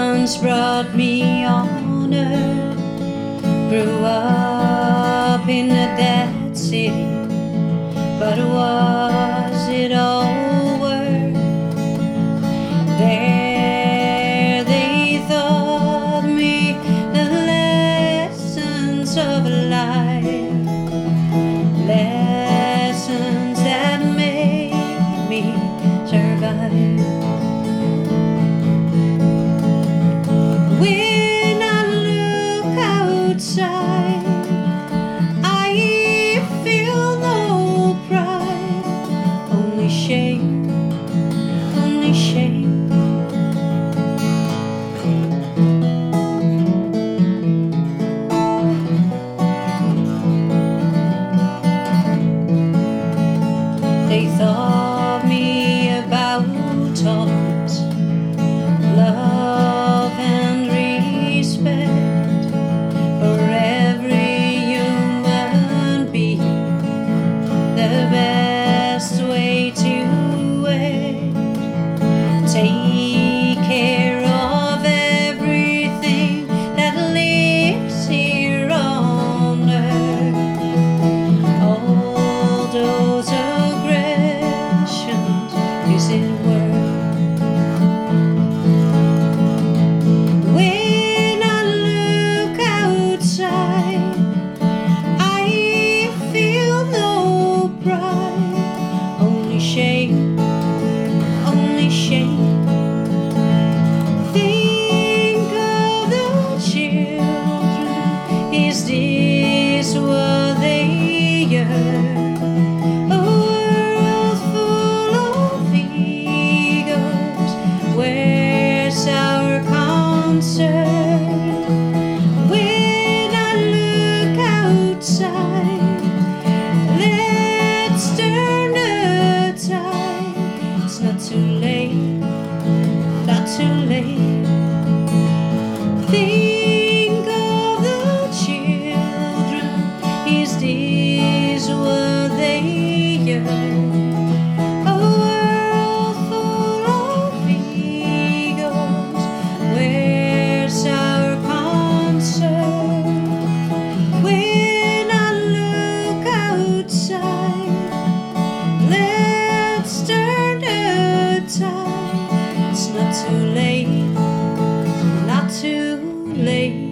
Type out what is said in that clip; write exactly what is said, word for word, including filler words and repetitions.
once brought me honor. Grew up in a dead city, but was it all worth? There they taught me the lessons of life, lessons that made me survive. When I look outside, I feel no pride, only shame, only shame. They taught me about tolerance, love and respect for every human being. The best way to act, take care of everything that lives here on earth. All those aggressions, is it worth? When I look outside, I feel no pride, only shame, only shame. Think of the children, is this what they yearn? A world full of egos, where's our concern? When I look outside, let's turn the tide. It's not too late, not too late. Think of the children, is this what they yearn? A world full of egos, where's our concern? When I look outside, let's turn the tide. It's not too late, not too late.